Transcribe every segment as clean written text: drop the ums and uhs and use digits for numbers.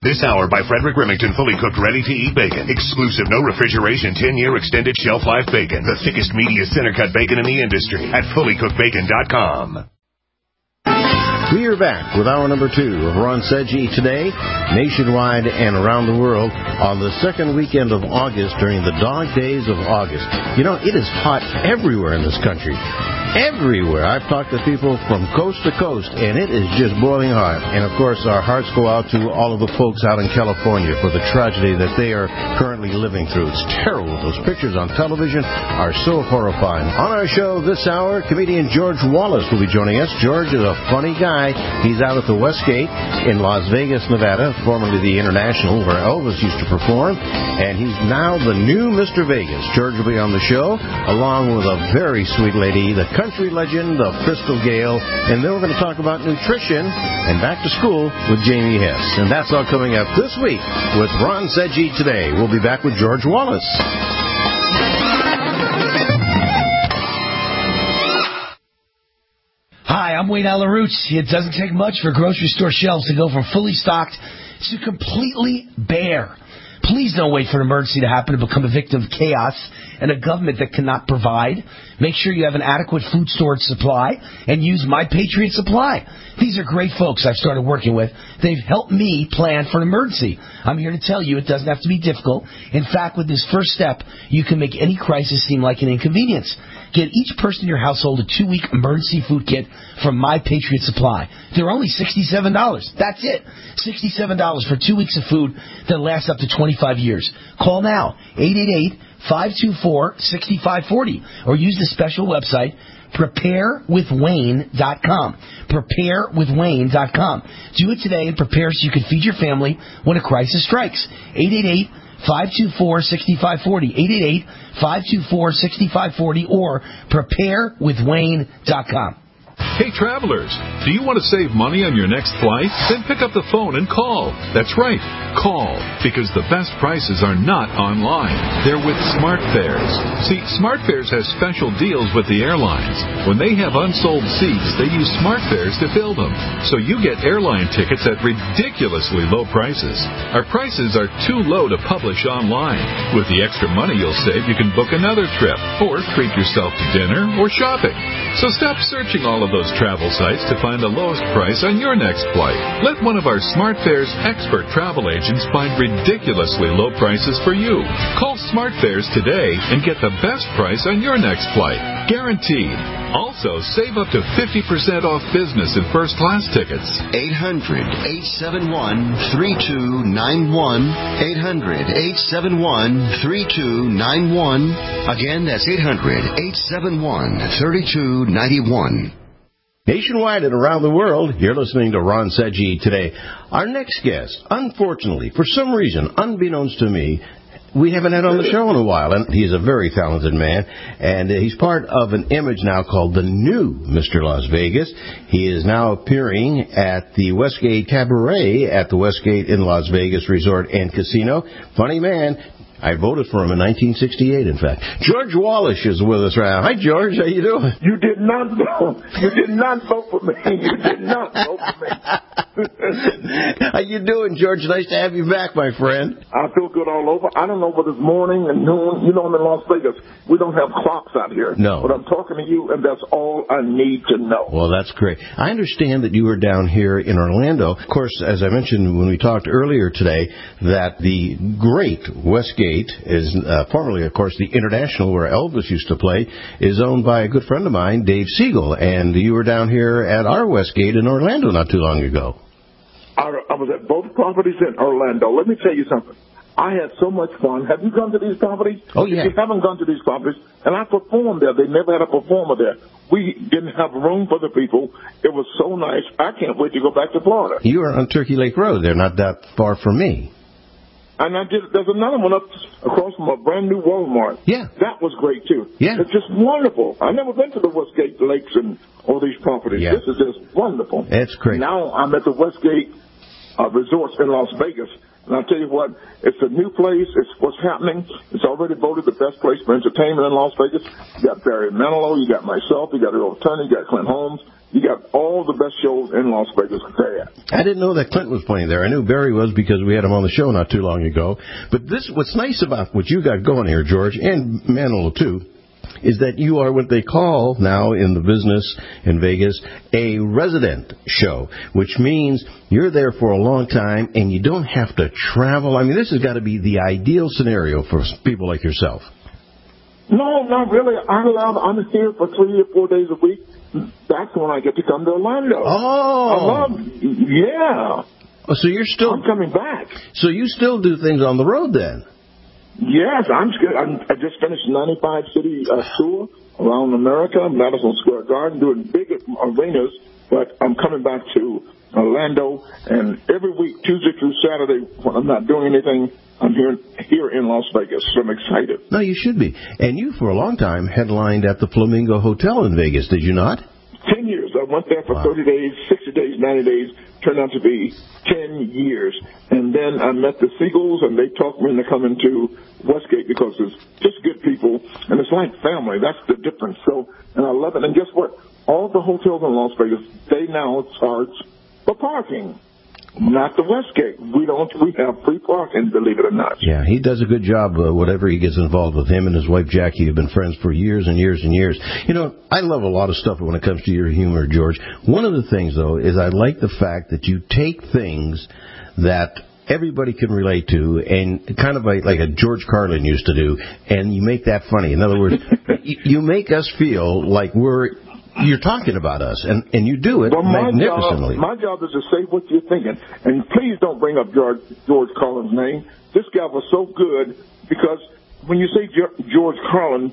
This hour by Frederick Remington, fully cooked, ready-to-eat bacon. Exclusive, no refrigeration, 10-year extended shelf life bacon. The thickest, meatiest, center-cut bacon in the industry at fullycookedbacon.com. We are back with hour number 2 of Ron Seggi Today, nationwide and around the world, on the second weekend of August during the dog days of August. You know, it is hot everywhere in this country. Everywhere. I've talked to people from coast to coast, and it is just boiling hot. And, of course, our hearts go out to all of the folks out in California for the tragedy that they are currently living through. It's terrible. Those pictures on television are so horrifying. On our show this hour, comedian George Wallace will be joining us. George is a funny guy. He's out at the Westgate in Las Vegas, Nevada, formerly the International, where Elvis used to perform. And he's now the new Mr. Vegas. George will be on the show, along with a very sweet lady, the country legend of Crystal Gale, and then we're going to talk about nutrition and back to school with Jamie Hess. And that's all coming up this week with Ron Seggi Today. We'll be back with George Wallace. Hi, I'm Wayne Allen Roots. It doesn't take much for grocery store shelves to go from fully stocked to completely bare. Please don't wait for an emergency to happen to become a victim of chaos and a government that cannot provide. Make sure you have an adequate food storage supply and use My Patriot Supply. These are great folks I've started working with. They've helped me plan for an emergency. I'm here to tell you it doesn't have to be difficult. In fact, with this first step, you can make any crisis seem like an inconvenience. Get each person in your household a 2-week emergency food kit from My Patriot Supply. They're only $67. That's it. $67 for 2 weeks of food that lasts up to 25 years. Call now, 888-524-6540, or use the special website, preparewithwayne.com. Preparewithwayne.com. Do it today and prepare so you can feed your family when a crisis strikes. 888-524-6540. 888-524-6540 or preparewithwayne.com. Hey, travelers, do you want to save money on your next flight? Then pick up the phone and call. That's right, call, because the best prices are not online. They're with SmartFares. See, SmartFares has special deals with the airlines. When they have unsold seats, they use SmartFares to fill them. So you get airline tickets at ridiculously low prices. Our prices are too low to publish online. With the extra money you'll save, you can book another trip or treat yourself to dinner or shopping. So stop searching all of those travel sites to find the lowest price on your next flight. Let one of our SmartFares expert travel agents find ridiculously low prices for you. Call SmartFares today and get the best price on your next flight. Guaranteed. Also, save up to 50% off business and first-class tickets. 800-871-3291. 800-871-3291. Again, that's 800-871-3291. Nationwide and around the world, you're listening to Ron Seggi Today. Our next guest, unfortunately, for some reason, unbeknownst to me, we haven't had on the show in a while, and he's a very talented man, and he's part of an image now called the new Mr. Las Vegas. He is now appearing at the Westgate Cabaret at the Westgate in Las Vegas Resort and Casino. Funny man. I voted for him in 1968, in fact. George Wallace is with us right now. Hi, George. How you doing? You did not vote. You did not vote for me. You did not vote for me. How you doing, George? Nice to have you back, my friend. I feel good all over. I don't know whether it's morning and noon. You know, I'm in Las Vegas. We don't have clocks out here. No. But I'm talking to you, and that's all I need to know. Well, that's great. I understand that you were down here in Orlando. Of course, as I mentioned when we talked earlier today, that the great Westgate is formerly, of course, the International, where Elvis used to play, is owned by a good friend of mine, Dave Siegel. And you were down here at our Westgate in Orlando not too long ago. I was at both properties in Orlando. Let me tell you something. I had so much fun. Have you gone to these properties? Oh, yeah. If you haven't gone to these properties, and I performed there. They never had a performer there. We didn't have room for the people. It was so nice. I can't wait to go back to Florida. You are on Turkey Lake Road. They're not that far from me. And there's another one up across from a brand new Walmart. Yeah. That was great, too. Yeah. It's just wonderful. I've never been to the Westgate Lakes and all these properties. Yeah. This is just wonderful. It's great. Now I'm at the Westgate Resorts in Las Vegas, And I'll tell you what, it's a new place. It's what's happening. It's already voted the best place for entertainment in Las Vegas. You got Barry Manilow, you got myself, you got Earl Tunney, you got Clint Holmes. You got all the best shows in Las Vegas there. I didn't know that Clint was playing there. I knew Barry was because we had him on the show not too long ago. But what's nice about what you got going here, George, and Manilow too, is that you are what they call now in the business in Vegas a resident show, which means you're there for a long time and you don't have to travel. I mean, this has got to be the ideal scenario for people like yourself. No, not really. I'm here for 3 or 4 days a week. That's when I get to come to Orlando. Oh. Yeah. Oh, so you're still... I'm coming back. So you still do things on the road then? Yes, I'm good. I just finished 95 city tour around America, Madison Square Garden, doing big arenas, but I'm coming back to Orlando, and every week, Tuesday through Saturday, when I'm not doing anything, I'm here in Las Vegas, so I'm excited. No, you should be. And you, for a long time, headlined at the Flamingo Hotel in Vegas, did you not? 10 years. I went there for 30 days, 60 days, 90 days, turned out to be 10 years. And then I met the Seagulls, and they talked me into coming to Westgate because it's just good people, and it's like family. That's the difference. So, and I love it. And guess what? All the hotels in Las Vegas, they now charge for parking. Not the Westgate. We have free parking, believe it or not. Yeah, he does a good job, whatever he gets involved with. Him and his wife, Jackie, have been friends for years and years and years. You know, I love a lot of stuff when it comes to your humor, George. One of the things, though, is I like the fact that you take things that everybody can relate to, and kind of like a George Carlin used to do, and you make that funny. In other words, you make us feel like you're talking about us, and you do it magnificently. My job is to say what you're thinking. And please don't bring up George Carlin's name. This guy was so good because when you say George Carlin,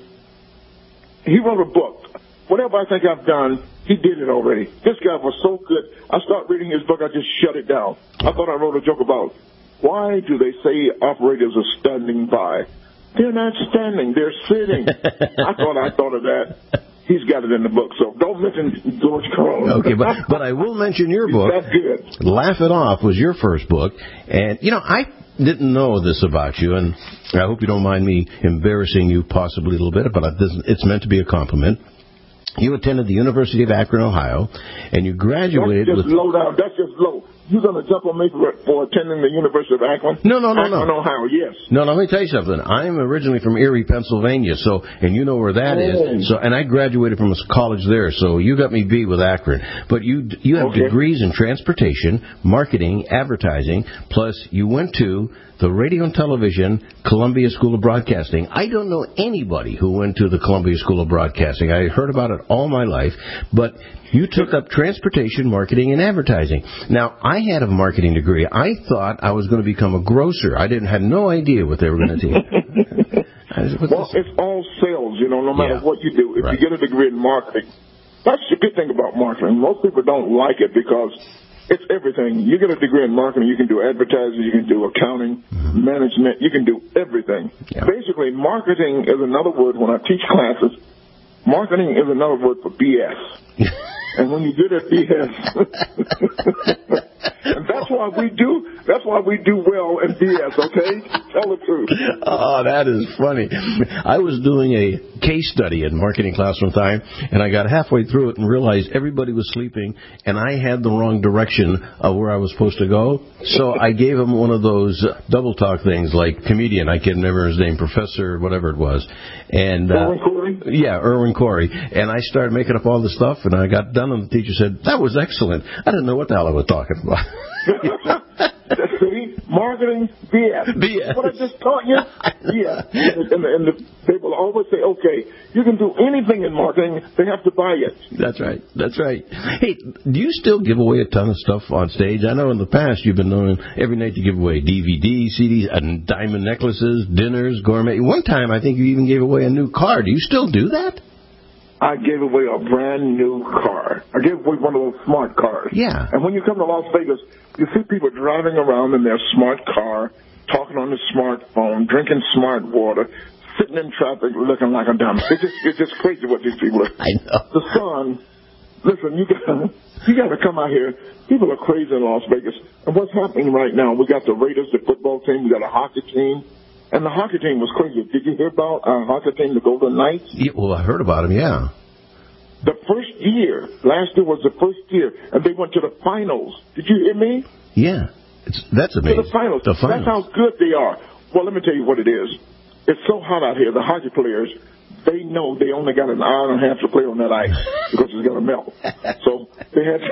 he wrote a book. Whatever I think I've done, he did it already. This guy was so good. I start reading his book, I just shut it down. I thought I wrote a joke about why do they say operators are standing by? They're not standing, they're sitting. I thought of that. He's got it in the book, so don't mention George Carlin. Okay, but I will mention your book. That's good. Laugh It Off was your first book. And, you know, I didn't know this about you, and I hope you don't mind me embarrassing you possibly a little bit, but it's meant to be a compliment. You attended the University of Akron, Ohio, and you graduated That's just low down. That's just low. You're going to jump on me for attending the University of Akron? No. Akron, Ohio, yes. No, let me tell you something. I'm originally from Erie, Pennsylvania, and you know where that is. So, and I graduated from a college there, so you got me beat with Akron. But you have degrees in transportation, marketing, advertising, plus you went to the Radio and Television Columbia School of Broadcasting. I don't know anybody who went to the Columbia School of Broadcasting. I heard about it all my life, but you took up transportation, marketing, and advertising. Now, I had a marketing degree. I thought I was going to become a grocer. I had no idea what they were going to teach. Well, it's all sales, no matter what you do. If you get a degree in marketing, that's the good thing about marketing. Most people don't like it because it's everything. You get a degree in marketing, you can do advertising, you can do accounting, management, you can do everything. Yeah. Basically, marketing is another word when I teach classes. Marketing is another word for BS. And when you do that BS, and that's why we do well in BS, okay? Tell the truth. Oh, that is funny. I was doing a case study in marketing class one time, and I got halfway through it and realized everybody was sleeping, and I had the wrong direction of where I was supposed to go. So I gave him one of those double talk things, like comedian, I can't remember his name, Professor, whatever it was. And Irwin Corey? Yeah, Irwin Corey. And I started making up all the stuff, and I got done, and the teacher said, "That was excellent." I didn't know what the hell I was talking about. See, marketing, BS. What I just taught you? Yeah. And they will always say, okay, you can do anything in marketing. They have to buy it. That's right. Hey, do you still give away a ton of stuff on stage? I know in the past you've been known every night to give away DVDs, CDs, and diamond necklaces, dinners, gourmet. One time I think you even gave away a new car. Do you still do that? I gave away a brand new car. I gave away one of those smart cars. Yeah. And when you come to Las Vegas, you see people driving around in their smart car, talking on the smartphone, drinking smart water, sitting in traffic looking like a dumb. It's just crazy what these people are. I know. The Listen, you got to come out here. People are crazy in Las Vegas. And what's happening right now, we got the Raiders, the football team, we got a hockey team. And the hockey team was crazy. Did you hear about our hockey team, the Golden Knights? Yeah, well, I heard about them, yeah. The first year, last year was the first year, and they went to the finals. Did you hear me? Yeah. That's amazing. To the finals. The finals. That's how good they are. Well, let me tell you what it is. It's so hot out here. The hockey players, they know they only got an hour and a half to play on that ice because it's going to melt. So they had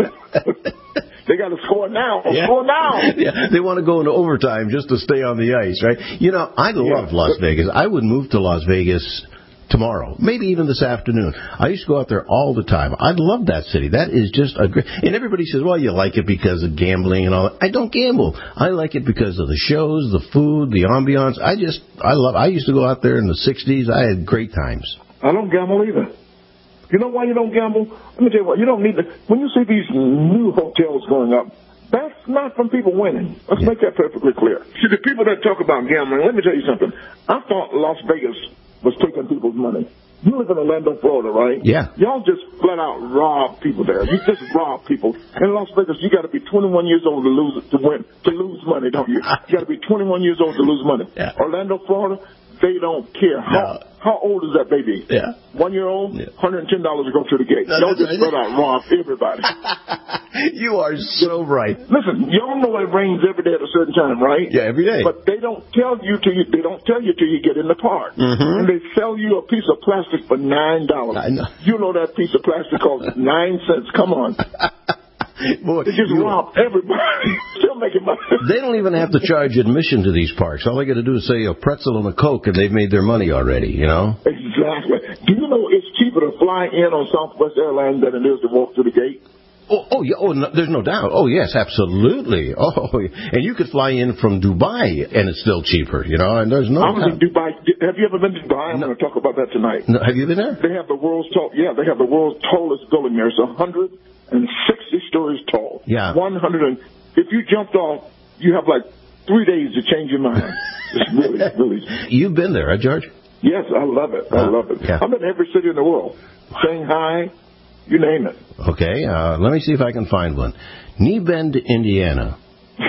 they got to score now. Yeah. Score now. Yeah, they want to go into overtime just to stay on the ice, right? You know, I love Las Vegas. I would move to Las Vegas tomorrow, maybe even this afternoon. I used to go out there all the time. I love that city. That is just a great... And everybody says, well, you like it because of gambling and all that. I don't gamble. I like it because of the shows, the food, the ambiance. I used to go out there in the 60s. I had great times. I don't gamble either. You know why you don't gamble? Let me tell you what. You don't need to... When you see these new hotels going up, that's not from people winning. Let's make that perfectly clear. See, the people that talk about gambling, let me tell you something. I thought Las Vegas was taking people's money. You live in Orlando, Florida, right? Yeah. Y'all just flat out rob people there. You just rob people. In Las Vegas, you got to be 21 years old to lose money, don't you? You got to be 21 years old to lose money. Yeah. Orlando, Florida, they don't care. How old is that baby? Yeah. 1 year old? Yeah. $110 to go through the gate. Y'all just flat out rob everybody. You are so right. Listen, y'all know it rains every day at a certain time, right? Yeah, every day. But they don't tell you till you get in the park. Mm-hmm. And they sell you a piece of plastic for $9. I know. You know that piece of plastic costs 9 cents. Come on. Boy, they just rob everybody. Still making money. They don't even have to charge admission to these parks. All they got to do is say a pretzel and a Coke, and they've made their money already, you know? Exactly. Do you know it's cheaper to fly in on Southwest Airlines than it is to walk through the gate? Yeah. No, there's no doubt. Oh, yes, absolutely. Oh, and you could fly in from Dubai, and it's still cheaper, you know, and there's no doubt. I was in Dubai. Have you ever been to Dubai? I'm going to talk about that tonight. No, have you been there? They have the world's tallest building there. It's 160 stories tall. Yeah. If you jumped off, you have like 3 days to change your mind. It's really. You've been there, right, George? Yes, I love it. I love it. Yeah. I'm in every city in the world. Shanghai, you name it. Okay, let me see if I can find one. Knee Bend, Indiana.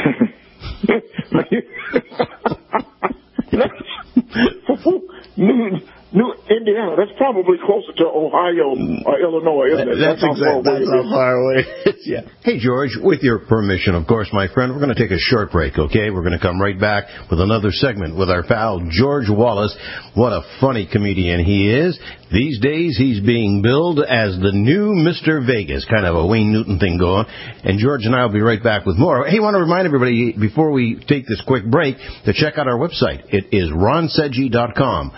New Indiana. That's probably closer to Ohio or Illinois, isn't it? That's how far away it is. Yeah. Hey, George, with your permission, of course, my friend, we're going to take a short break, okay? We're going to come right back with another segment with our pal, George Wallace. What a funny comedian he is. These days, he's being billed as the new Mr. Vegas, kind of a Wayne Newton thing going. And George and I will be right back with more. Hey, I want to remind everybody, before we take this quick break, to check out our website. It is ronsedgy.com.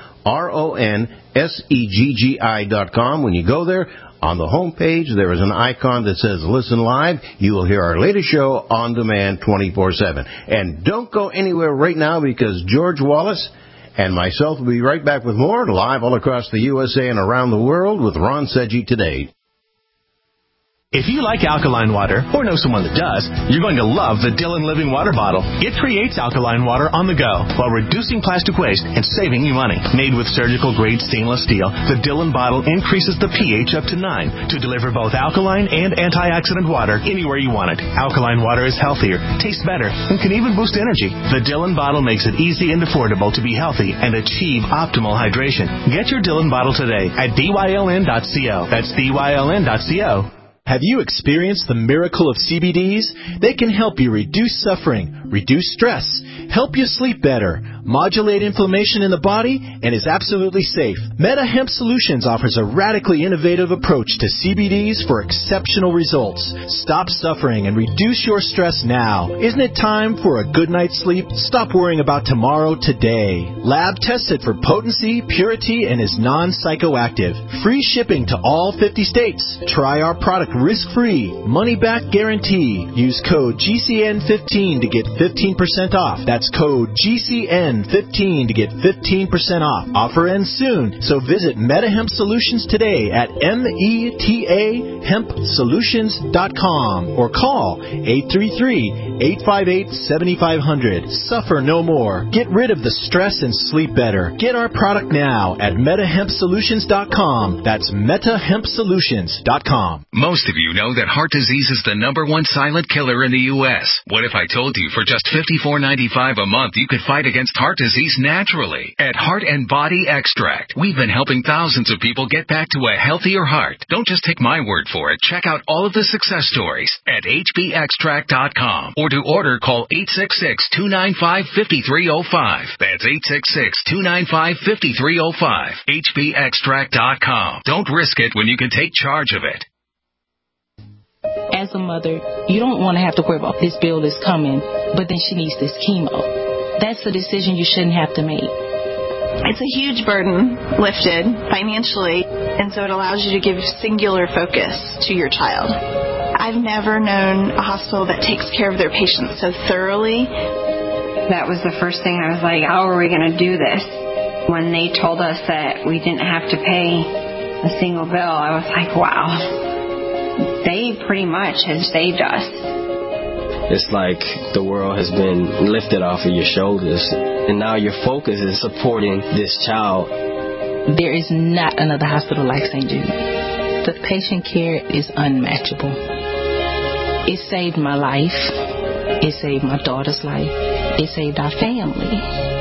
RONSEGGI.com. When you go there, on the home page, there is an icon that says Listen Live. You will hear our latest show on demand 24/7. And don't go anywhere right now because George Wallace and myself will be right back with more live all across the USA and around the world with Ron Sedgy today. If you like alkaline water, or know someone that does, you're going to love the Dillon Living Water Bottle. It creates alkaline water on the go while reducing plastic waste and saving you money. Made with surgical-grade stainless steel, the Dillon bottle increases the pH up to 9 to deliver both alkaline and antioxidant water anywhere you want it. Alkaline water is healthier, tastes better, and can even boost energy. The Dillon bottle makes it easy and affordable to be healthy and achieve optimal hydration. Get your Dillon bottle today at dyln.co. That's dyln.co. Have you experienced the miracle of CBDs? They can help you reduce suffering, reduce stress, help you sleep better, modulate inflammation in the body, and is absolutely safe. Meta Hemp Solutions offers a radically innovative approach to CBDs for exceptional results. Stop suffering and reduce your stress now. Isn't it time for a good night's sleep? Stop worrying about tomorrow today. Lab tested for potency, purity, and is non-psychoactive. Free shipping to all 50 states. Try our product risk-free, money-back guarantee. Use code GCN15 to get 15% off. That's code GCN15 to get 15% off. Offer ends soon, so visit MetaHemp Solutions today at metahempsolutions.com or call 833-858-7500. Suffer no more. Get rid of the stress and sleep better. Get our product now at metahempsolutions.com. That's metahempsolutions.com. Most of you know that heart disease is the #1 silent killer in the U.S. What if I told you for just $54.95 a month you could fight against heart disease naturally? At Heart and Body Extract, we've been helping thousands of people get back to a healthier heart. Don't just take my word for it. Check out all of the success stories at hbextract.com. Or to order, call 866-295-5305. That's 866-295-5305. hbextract.com. Don't risk it when you can take charge of it. As a mother, you don't want to have to worry about this bill is coming, but then she needs this chemo. That's a decision you shouldn't have to make. It's a huge burden lifted financially, and so it allows you to give singular focus to your child. I've never known a hospital that takes care of their patients so thoroughly. That was the first thing I was like, how are we going to do this? When they told us that we didn't have to pay a single bill, I was like, wow. They pretty much have saved us. It's like the world has been lifted off of your shoulders, and now your focus is supporting this child. There is not another hospital like St. Jude. The patient care is unmatchable. It saved my life. It saved my daughter's life. It saved our family.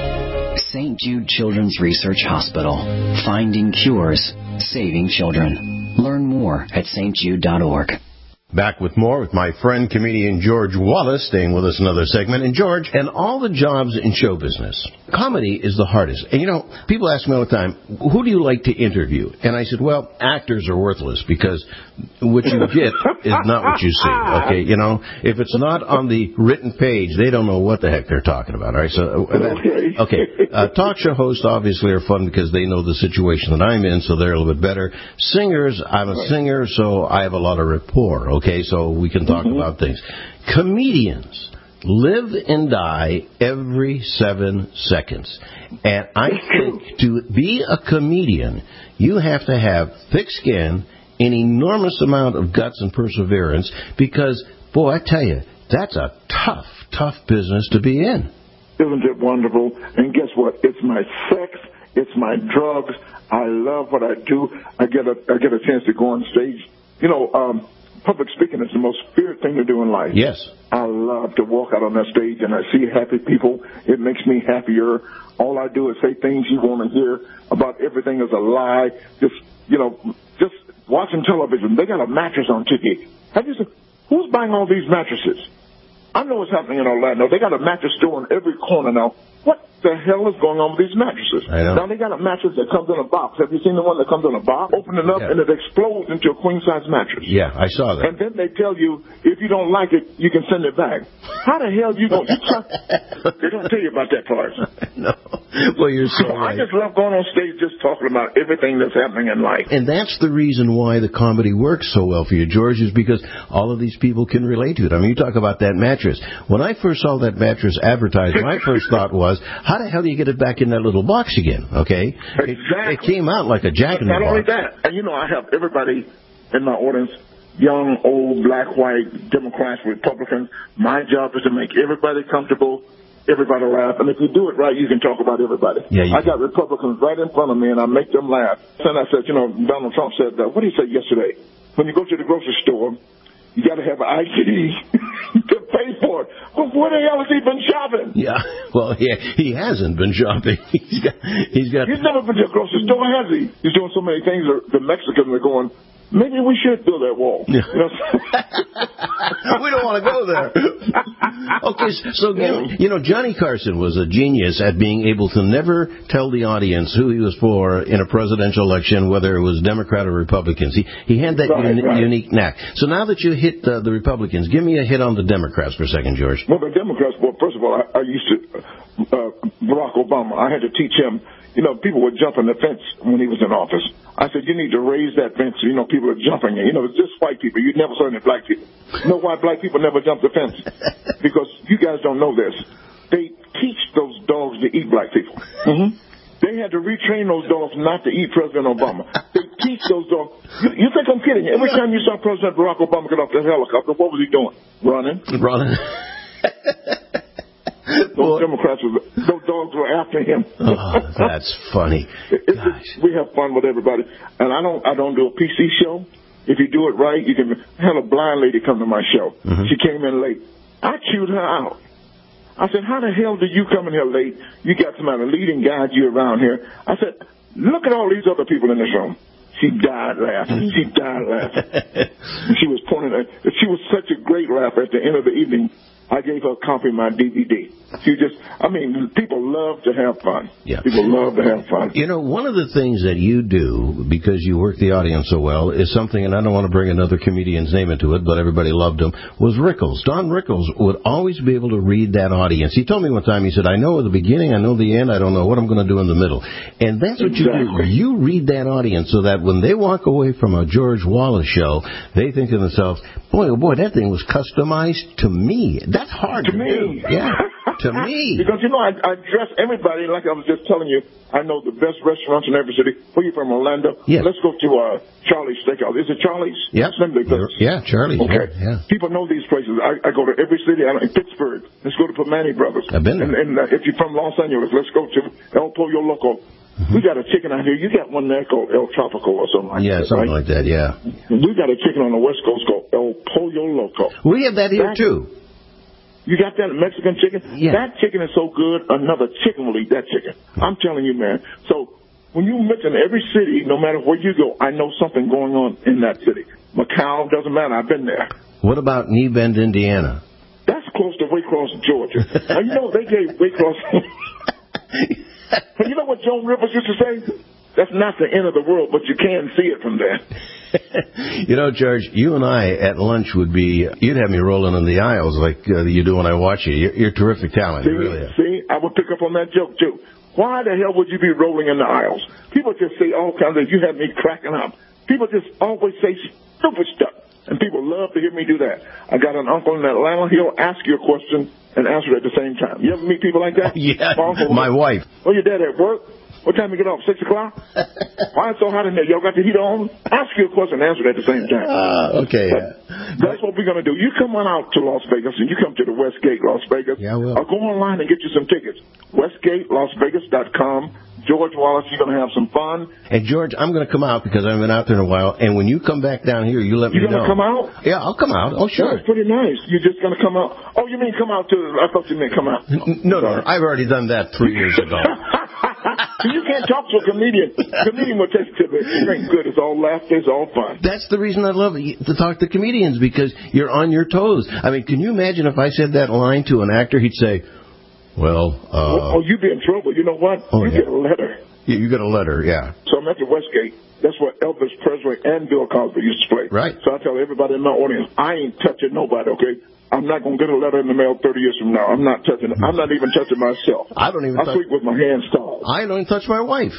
St. Jude Children's Research Hospital. Finding cures, saving children. Learn more at stjude.org. Back with more with my friend, comedian George Wallace, staying with us another segment. And George, and all the jobs in show business, comedy is the hardest. And, people ask me all the time, who do you like to interview? And I said, well, actors are worthless because what you get is not what you see. Okay, if it's not on the written page, they don't know what the heck they're talking about. All right, so, talk show hosts obviously are fun because they know the situation that I'm in, so they're a little bit better. Singers, I'm a singer, so I have a lot of rapport. Okay, so we can talk about things. Comedians live and die every 7 seconds. And I think to be a comedian, you have to have thick skin, an enormous amount of guts and perseverance, because, boy, I tell you, that's a tough business to be in. Isn't it wonderful? And guess what? It's my sex. It's my drugs. I love what I do. I get a chance to go on stage. Public speaking is the most feared thing to do in life. Yes. I love to walk out on that stage and I see happy people. It makes me happier. All I do is say things you want to hear about everything is a lie. Just watching television. They got a mattress on TV. Who's buying all these mattresses? I know what's happening in Orlando. They got a mattress store in every corner now. What the hell is going on with these mattresses? I know. Now, they got a mattress that comes in a box. Have you seen the one that comes in a box? Open it up, and it explodes into a queen-size mattress. Yeah, I saw that. And then they tell you, if you don't like it, you can send it back. How the hell you going to... They don't tell you about that part. No. Well, you're so right. I just love going on stage just talking about everything that's happening in life. And that's the reason why the comedy works so well for you, George, is because all of these people can relate to it. I mean, you talk about that mattress. When I first saw that mattress advertised, my first thought was, how the hell do you get it back in that little box again? Okay? Exactly. It came out like a jack-in-the-box. Not only that, and I have everybody in my audience, young, old, black, white, Democrats, Republicans. My job is to make everybody comfortable, everybody laugh. And if you do it right, you can talk about everybody. Yeah, I got Republicans right in front of me, and I make them laugh. And I said, Donald Trump said, what did he say yesterday? When you go to the grocery store, you got to have an ID to pay for it. Well, where the hell has he been shopping? Yeah, well, he hasn't been shopping. He's never been to a grocery store, has he? He's doing so many things. The Mexicans are going, maybe we should build that wall. Yeah. We don't want to go there. Okay, so, Johnny Carson was a genius at being able to never tell the audience who he was for in a presidential election, whether it was Democrat or Republicans. He had that unique knack. So now that you hit the Republicans, give me a hit on the Democrats for a second, George. Well, the Democrats, first of all, I used to, Barack Obama, I had to teach him, people would jump on the fence when he was in office. I said, you need to raise that fence. People are jumping. It's just white people. You never saw any black people. You know why black people never jump the fence? Because you guys don't know this. They teach those dogs to eat black people. Mm-hmm. They had to retrain those dogs not to eat President Obama. They teach those dogs. You think I'm kidding? Every time you saw President Barack Obama get off that helicopter, what was he doing? Running. Those Democrats, those dogs were after him. Oh, that's funny. We have fun with everybody. And I don't do a PC show. If you do it right, you can have a blind lady come to my show. Mm-hmm. She came in late. I chewed her out. I said, how the hell did you come in here late? You got somebody leading guide you around here. I said, look at all these other people in this room. She died laughing. She died laughing. She was pointing at, she was such a great laugher at the end of the evening. I gave her a copy of my DVD. People love to have fun. Yeah. People love to have fun. You know, one of the things that you do, because you work the audience so well, is something, and I don't want to bring another comedian's name into it, but everybody loved him, was Rickles. Don Rickles would always be able to read that audience. He told me one time, he said, I know the beginning, I know the end, I don't know what I'm going to do in the middle. And that's what you do. You read that audience so that when they walk away from a George Wallace show, they think to themselves, boy, oh boy, that thing was customized to me. That's hard to do. Yeah, to me. Because, I dress everybody, like I was just telling you, I know the best restaurants in every city. Where you from, Orlando? Yeah. Let's go to Charlie's Steakhouse. Is it Charlie's? Yeah. Yeah, Charlie's. Okay. Yeah. People know these places. I go to every city. In Pittsburgh, let's go to Permane Brothers. I've been there. And if you're from Los Angeles, let's go to El Pollo Loco. Mm-hmm. We got a chicken out here. You got one there called El Tropico or something like that. Yeah, something right? like that, yeah. We got a chicken on the West Coast called El Pollo Loco. We have that here, too. You got that Mexican chicken? Yeah. That chicken is so good, another chicken will eat that chicken. I'm telling you, man. So when you mention every city, no matter where you go, I know something going on in that city. Macau, doesn't matter. I've been there. What about Knee Bend, Indiana? That's close to Waycross, Georgia. Now, they gave Waycross... You know what Joan Rivers used to say? That's not the end of the world, but you can see it from there. George, you and I at lunch you'd have me rolling in the aisles like you do when I watch you. You're terrific talent. See, you really are. See, I would pick up on that joke, too. Why the hell would you be rolling in the aisles? People just say all kinds of, you have me cracking up. People just always say stupid stuff, and people love to hear me do that. I got an uncle in Atlanta. He'll ask you a question and answer it at the same time. You ever meet people like that? Yeah, my wife. Oh, your dad at work? What time you get off? 6 o'clock? Why it's so hot in there? Y'all got the heat on? Ask you a question and answer it at the same time. Okay. That's what we're going to do. You come on out to Las Vegas, and you come to the Westgate, Las Vegas. Yeah, I will. Or go online and get you some tickets. WestgatelasVegas.com. George Wallace, you're going to have some fun. Hey, George, I'm going to come out because I haven't been out there in a while. And when you come back down here, you let me know. You're going to come out? Yeah, I'll come out. Oh, sure. That's pretty nice. You're just going to come out. Oh, you mean come out to... I thought you meant come out. No, I've already done that 3 years ago. You can't talk to a comedian. A comedian will take to it. It ain't good. It's all laughter. It's all fun. That's the reason I love to talk to comedians, because you're on your toes. I mean, can you imagine if I said that line to an actor, he'd say, well, you'd be in trouble. You know what? Get a letter. You get a letter, yeah. So I'm at the Westgate. That's where Elvis Presley and Bill Cosby used to play. Right. So I tell everybody in my audience, I ain't touching nobody, okay? I'm not going to get a letter in the mail 30 years from now. I'm not touching it. I'm not even touching myself. I sleep with my hands tied. I don't even touch my wife.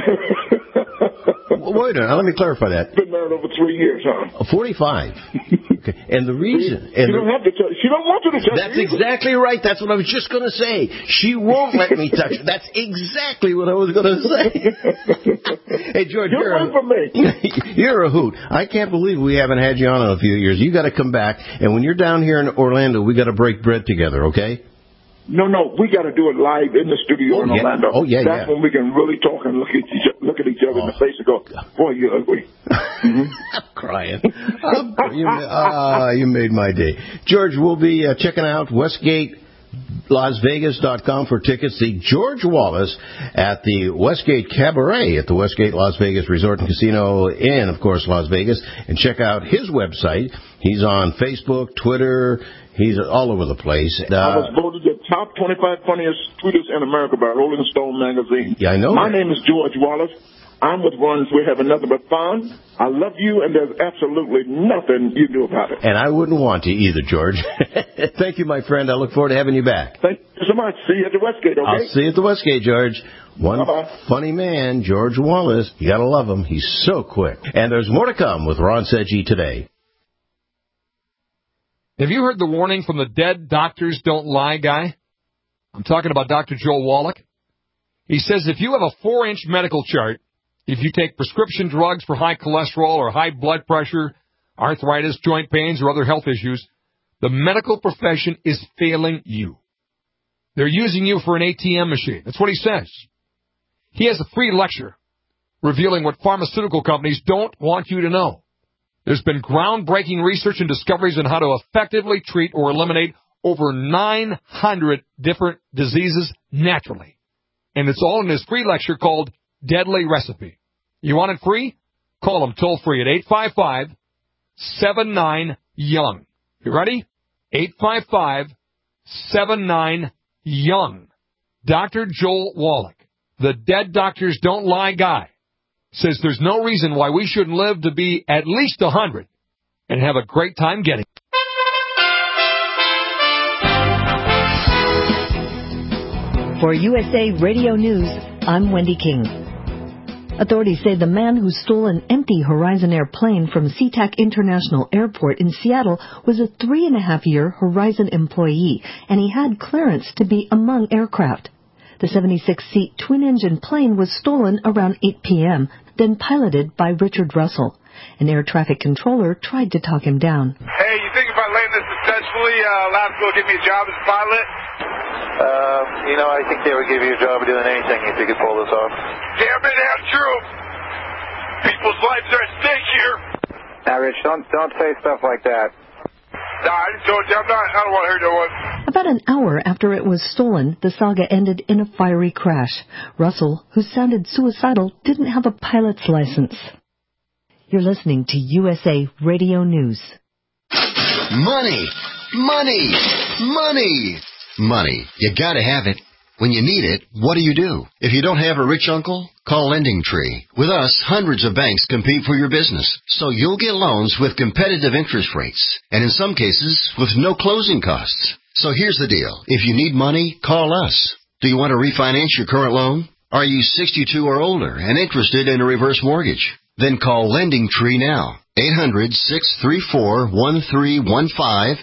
Wait a minute. Let me clarify that. Been married over 3 years, huh? 45. Okay. And the reason... You don't have to touch. She don't want you to touch. That's exactly right. That's what I was just going to say. She won't let me touch her. That's exactly what I was going to say. Hey, George, you're a hoot. I can't believe we haven't had you on in a few years. You got to come back. And when you're down here in Orlando, we got to break bread together, okay? No, we got to do it live in the studio in Orlando. Oh, yeah, That's when we can really talk and look at each other in the face and go, boy, you're ugly. I'm crying. You made my day. George, we'll be checking out WestgateLasVegas.com for tickets. The George Wallace at the Westgate Cabaret at the Westgate Las Vegas Resort and Casino in, of course, Las Vegas. And check out his website. He's on Facebook, Twitter. He's all over the place. I was voted the top 25 funniest tweeters in America by Rolling Stone magazine. Yeah, I know. My name is George Wallace. I'm with Runs. We have nothing but fun. I love you, and there's absolutely nothing you can do about it. And I wouldn't want to either, George. Thank you, my friend. I look forward to having you back. Thank you so much. See you at the Westgate, okay? I'll see you at the Westgate, George. One funny man, George Wallace. You got to love him. He's so quick. And there's more to come with Ron Seggi today. Have you heard the warning from the Dead Doctors Don't Lie guy? I'm talking about Dr. Joel Wallach. He says if you have a 4-inch medical chart, if you take prescription drugs for high cholesterol or high blood pressure, arthritis, joint pains, or other health issues, the medical profession is failing you. They're using you for an ATM machine. That's what he says. He has a free lecture revealing what pharmaceutical companies don't want you to know. There's been groundbreaking research and discoveries on how to effectively treat or eliminate over 900 different diseases naturally. And it's all in his free lecture called Deadly Recipe. You want it free? Call him toll free at 855-79-YOUNG. You ready? 855-79-YOUNG. Dr. Joel Wallach, the Dead Doctors Don't Lie guy, says there's no reason why we shouldn't live to be at least 100 and have a great time getting it. For USA Radio News, I'm Wendy King. Authorities say the man who stole an empty Horizon Air plane from SeaTac International Airport in Seattle was a 3.5-year Horizon employee, and he had clearance to be among aircraft. The 76-seat twin-engine plane was stolen around 8 p.m., then piloted by Richard Russell. An air traffic controller tried to talk him down. Hey, you think if I land this successfully, Labs will give me a job as a pilot? I think they would give you a job doing anything if you could pull this off. Damn it, Andrew! People's lives are at stake here. Now, Rich, don't say stuff like that. Nah, I don't want to hear that one. About an hour after it was stolen, the saga ended in a fiery crash. Russell, who sounded suicidal, didn't have a pilot's license. You're listening to USA Radio News. Money! Money! Money! Money. You gotta have it. When you need it, what do? If you don't have a rich uncle, call LendingTree. With us, hundreds of banks compete for your business, so you'll get loans with competitive interest rates, and in some cases, with no closing costs. So here's the deal. If you need money, call us. Do you want to refinance your current loan? Are you 62 or older and interested in a reverse mortgage? Then call LendingTree now. 800-634-1315.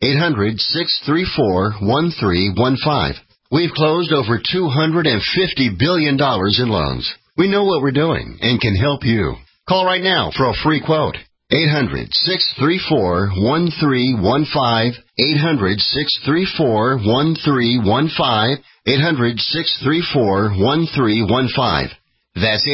800-634-1315. We've closed over $250 billion in loans. We know what we're doing and can help you. Call right now for a free quote. 800-634-1315. 800-634-1315. 800-634-1315. That's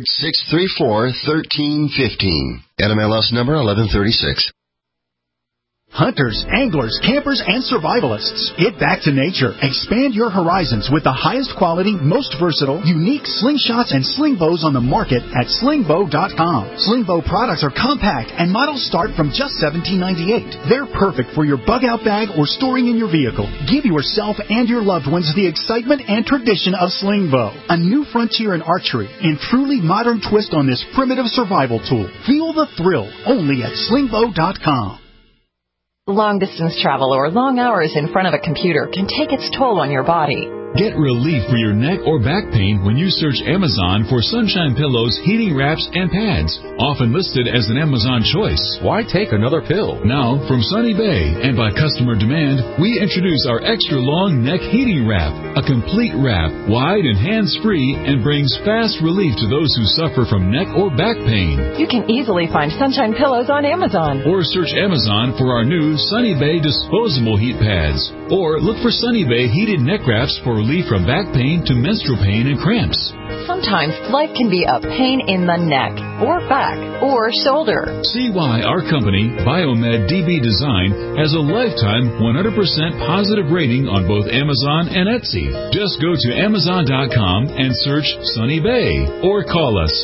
800-634-1315. NMLS number 1136. Hunters, anglers, campers, and survivalists. Get back to nature. Expand your horizons with the highest quality, most versatile, unique slingshots and sling bows on the market at slingbow.com. Slingbow products are compact and models start from just $17.98. They're perfect for your bug-out bag or storing in your vehicle. Give yourself and your loved ones the excitement and tradition of Slingbow, a new frontier in archery and truly modern twist on this primitive survival tool. Feel the thrill only at slingbow.com. Long-distance travel or long hours in front of a computer can take its toll on your body. Get relief for your neck or back pain when you search Amazon for Sunshine Pillows, heating wraps, and pads. Often listed as an Amazon choice. Why take another pill? Now, from Sunny Bay and by customer demand, we introduce our extra long neck heating wrap. A complete wrap, wide and hands-free, and brings fast relief to those who suffer from neck or back pain. You can easily find Sunshine Pillows on Amazon. Or search Amazon for our new Sunny Bay disposable heat pads. Or look for Sunny Bay heated neck wraps for relief from back pain to menstrual pain and cramps. Sometimes life can be a pain in the neck, or back, or shoulder. See why our company, Biomed DB Design, has a lifetime 100% positive rating on both Amazon and Etsy. Just go to Amazon.com and search Sunny Bay, or call us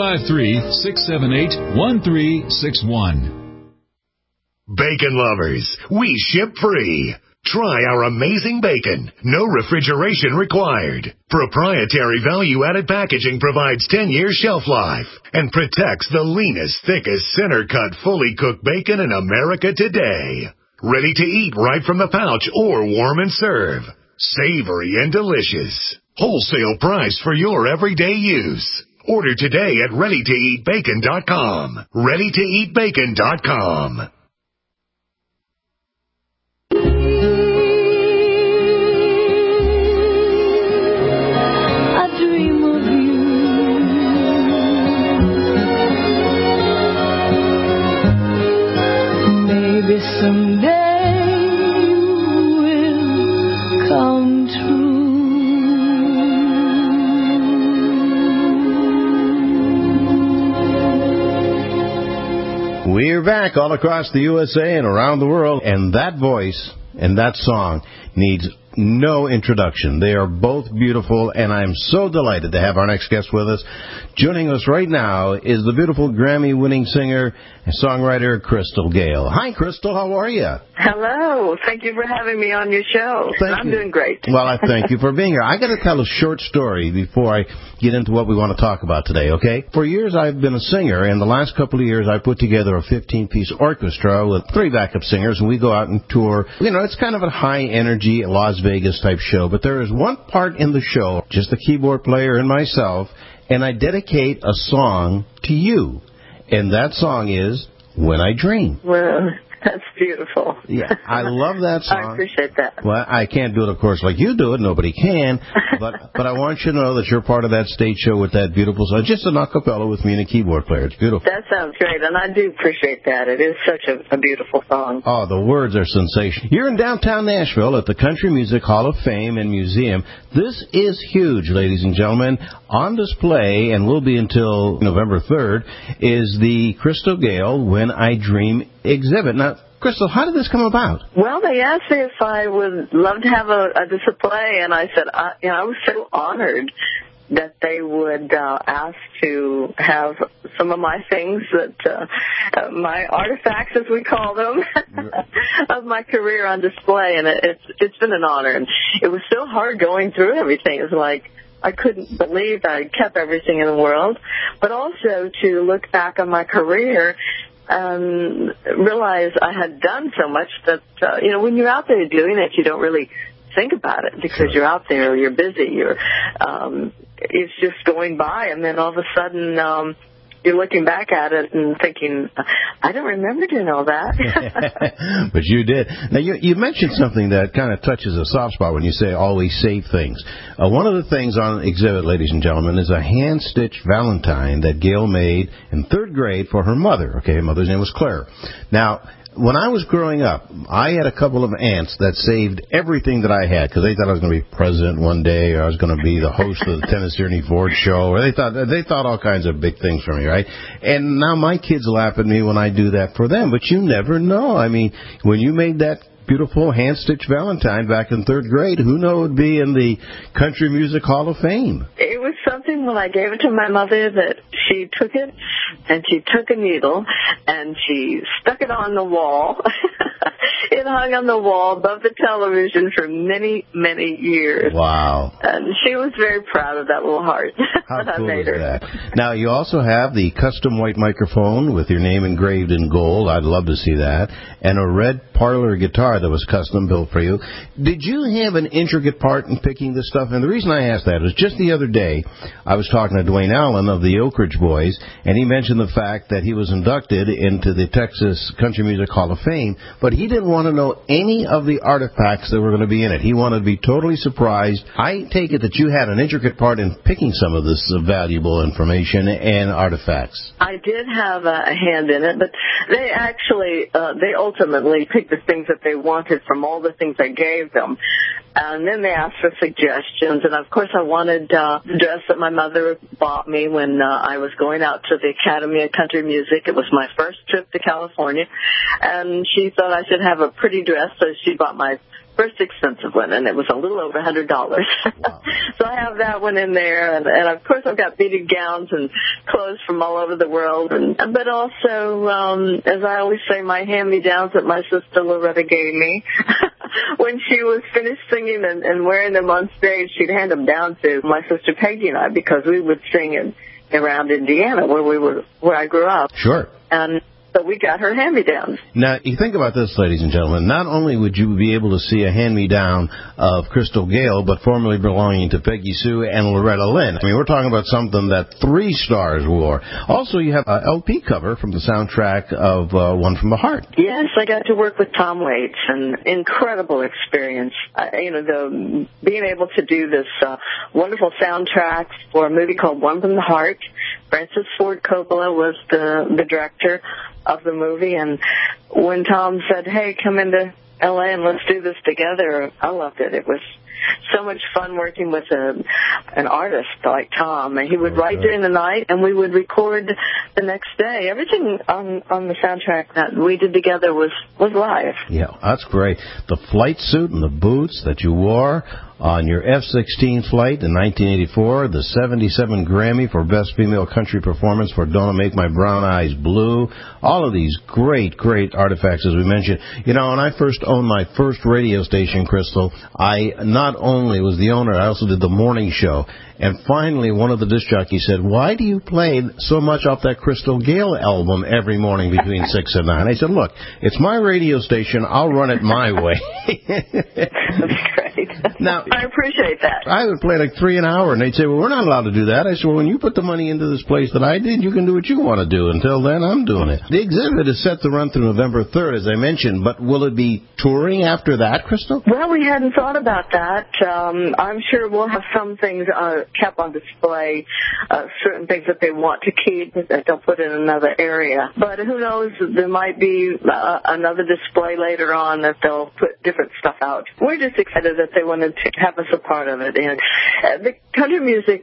253-678-1361. Bacon lovers, we ship free. Try our amazing bacon. No refrigeration required. Proprietary value-added packaging provides 10-year shelf life and protects the leanest, thickest, center-cut, fully cooked bacon in America today. Ready to eat right from the pouch or warm and serve. Savory and delicious. Wholesale price for your everyday use. Order today at ReadyToEatBacon.com. ReadyToEatBacon.com. are back all across the USA and around the world, and that voice and that song needs no introduction. They are both beautiful, and I'm so delighted to have our next guest with us. Joining us right now is the beautiful Grammy-winning singer and songwriter Crystal Gayle. Hi, Crystal. How are you? Hello. Thank you for having me on your show. I'm doing great. Well, I thank you for being here. I got to tell a short story before I get into what we want to talk about today, okay? For years, I've been a singer, and the last couple of years, I put together a 15-piece orchestra with 3 backup singers, and we go out and tour. You know, it's kind of a high-energy Las Vegas type show, but there is one part in the show, just the keyboard player and myself, and I dedicate a song to you. And that song is When I Dream. Well, that's beautiful. Yeah, I love that song. I appreciate that. Well, I can't do it, of course, like you do it. Nobody can. But I want you to know that you're part of that stage show with that beautiful song. Just an a cappella with me and a keyboard player. It's beautiful. That sounds great, and I do appreciate that. It is such a beautiful song. Oh, the words are sensational. You're in downtown Nashville at the Country Music Hall of Fame and Museum. This is huge, ladies and gentlemen. On display, and will be until November 3rd, is the Crystal Gayle When I Dream exhibit. Now, Crystal, how did this come about? Well, they asked me if I would love to have a display, and I said, I was so honored that they would ask to have some of my things, that my artifacts, as we call them, of my career on display, and it's been an honor. And it was so hard going through everything. It was like I couldn't believe I kept everything in the world, but also to look back on my career and realize I had done so much that, when you're out there doing it, you don't really think about it because you're out there, you're busy, it's just going by, and then all of a sudden, you're looking back at it and thinking, I don't remember doing all that. But you did. Now, you mentioned something that kind of touches a soft spot when you say always save things. One of the things on exhibit, ladies and gentlemen, is a hand-stitched Valentine that Gayle made in 3rd grade for her mother. Okay, her mother's name was Claire. Now, when I was growing up, I had a couple of aunts that saved everything that I had because they thought I was going to be president one day, or I was going to be the host of the Tennessee Ernie Ford show, or they thought all kinds of big things for me, right? And now my kids laugh at me when I do that for them, but you never know. I mean, when you made that beautiful hand-stitched Valentine back in 3rd grade, who knew it would be in the Country Music Hall of Fame? It was something when I gave it to my mother that she took it and she took a needle and she stuck it on the wall. It hung on the wall above the television for many, many years. Wow. And she was very proud of that little heart How that cool I made is her. that? Now, you also have the custom white microphone with your name engraved in gold. I'd love to see that. And a red parlor guitar that was custom built for you. Did you have an intricate part in picking this stuff? And the reason I asked that is just the other day, I was talking to Dwayne Allen of the Oak Ridge Boys, and he mentioned the fact that he was inducted into the Texas Country Music Hall of Fame, but he didn't want to know any of the artifacts that were going to be in it. He wanted to be totally surprised. I take it that you had an intricate part in picking some of this valuable information and artifacts. I did have a hand in it, but they actually, they ultimately picked the things that they wanted from all the things I gave them. And then they asked for suggestions. And, of course, I wanted the dress that my mother bought me when I was going out to the Academy of Country Music. It was my first trip to California. And she thought I should have a pretty dress, so she bought my first expensive one, and it was a little over $100. Wow. So I have that one in there, and of course I've got beaded gowns and clothes from all over the world, but also, as I always say, my hand-me-downs that my sister Loretta gave me. When she was finished singing and wearing them on stage, she'd hand them down to my sister Peggy and I, because we would sing around Indiana where I grew up. Sure. And so we got her hand-me-downs. Now, you think about this, ladies and gentlemen. Not only would you be able to see a hand-me-down of Crystal Gayle, but formerly belonging to Peggy Sue and Loretta Lynn. I mean, we're talking about something that 3 stars wore. Also, you have an LP cover from the soundtrack of One from the Heart. Yes, I got to work with Tom Waits, an incredible experience. Being able to do this wonderful soundtrack for a movie called One from the Heart. Francis Ford Coppola was the director of the movie, and when Tom said, "Hey, come into L.A. and let's do this together," I loved it. It was so much fun working with an artist like Tom. And he would write during the night, and we would record the next day. Everything on the soundtrack that we did together was live. Yeah, that's great. The flight suit and the boots that you wore on your F-16 flight in 1984, the 77 Grammy for Best Female Country Performance for Don't Make My Brown Eyes Blue. All of these great, great artifacts, as we mentioned. You know, when I first owned my first radio station, Crystal, I not only was the owner, I also did the morning show. And finally, one of the disc jockeys said, "Why do you play so much off that Crystal Gayle album every morning between 6 and 9? I said, "Look, it's my radio station. I'll run it my way." That's great. Now, I appreciate that. I would play like 3 an hour, and they'd say, "Well, we're not allowed to do that." I said, "Well, when you put the money into this place that I did, you can do what you want to do. Until then, I'm doing it." The exhibit is set to run through November 3rd, as I mentioned, but will it be touring after that, Crystal? Well, we hadn't thought about that. I'm sure we'll have some things kept on display, certain things that they want to keep that they'll put in another area. But who knows, there might be another display later on that they'll put different stuff out. We're just excited that they wanted to have us a part of it. And the country music,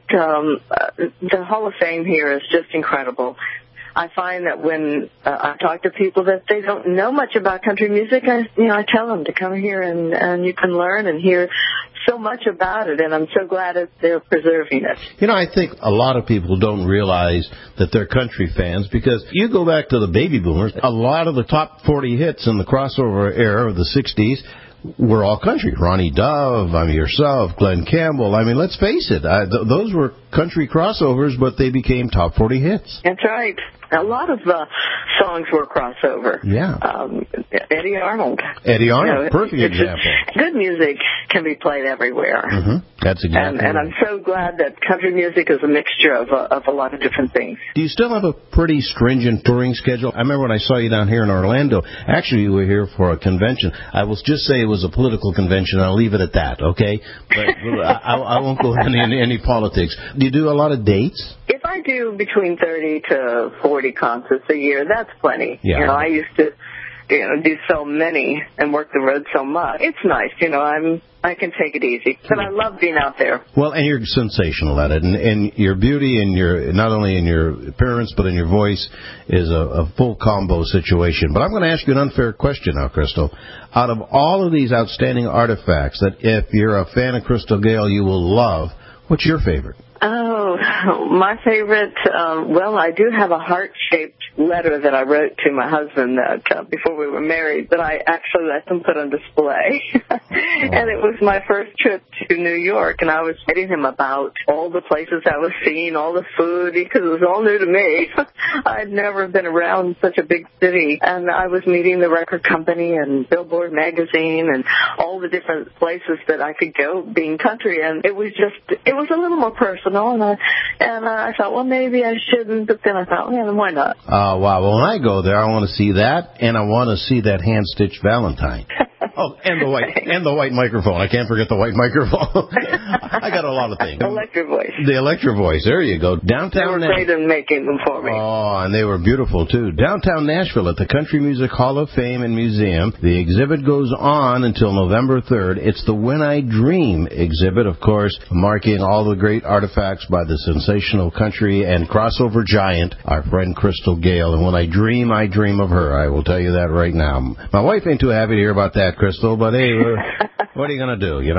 the Hall of Fame here is just incredible. I find that when I talk to people that they don't know much about country music, I tell them to come here and you can learn and hear so much about it, and I'm so glad that they're preserving it. You know, I think a lot of people don't realize that they're country fans because you go back to the baby boomers, a lot of the top 40 hits in the crossover era of the 60s were all country. Ronnie Dove, yourself, Glenn Campbell. Let's face it, those were country crossovers, but they became top 40 hits. That's right. A lot of songs were crossover. Yeah. Eddie Arnold. Perfect example. Good music can be played everywhere. Mm-hmm. That's exactly and I'm so glad that country music is a mixture of a lot of different things. Do you still have a pretty stringent touring schedule? I remember when I saw you down here in Orlando. Actually, you were here for a convention. I will just say it was a political convention. I'll leave it at that, okay? But I won't go into any politics. Do you do a lot of dates? If I do between 30 to 40 concerts a year, that's plenty. Yeah. I used to, do so many and work the road so much. It's nice, I can take it easy. But I love being out there. Well, and you're sensational at it. And your beauty and not only in your appearance, but in your voice is a full combo situation. But I'm going to ask you an unfair question now, Crystal. Out of all of these outstanding artifacts that if you're a fan of Crystal Gayle, you will love, what's your favorite? Oh, my favorite, I do have a heart-shaped letter that I wrote to my husband that before we were married that I actually let them put on display. And it was my first trip to New York, and I was writing him about all the places I was seeing, all the food, because it was all new to me. I'd never been around such a big city, and I was meeting the record company and Billboard magazine and all the different places that I could go being country, and it was a little more personal. And I thought, well, maybe I shouldn't, but then I thought, well, why not? Wow. Well, when I go there, I want to see that, and I want to see that hand-stitched Valentine. Oh, and the white microphone. I can't forget the white microphone. I got a lot of things. Electric Voice. The Electric Voice. There you go. Downtown. They were great in making them for me. Oh, and they were beautiful, too. Downtown Nashville at the Country Music Hall of Fame and Museum. The exhibit goes on until November 3rd. It's the When I Dream exhibit, of course, marking all the great artifacts by the sensational country and crossover giant, our friend Crystal Gayle. And when I dream of her. I will tell you that right now. My wife ain't too happy to hear about that, Crystal, but hey, what are you going to do,